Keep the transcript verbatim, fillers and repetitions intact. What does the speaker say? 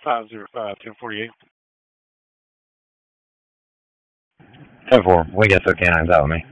five zero five, ten forty-eight. ten four, we get so canines out with me.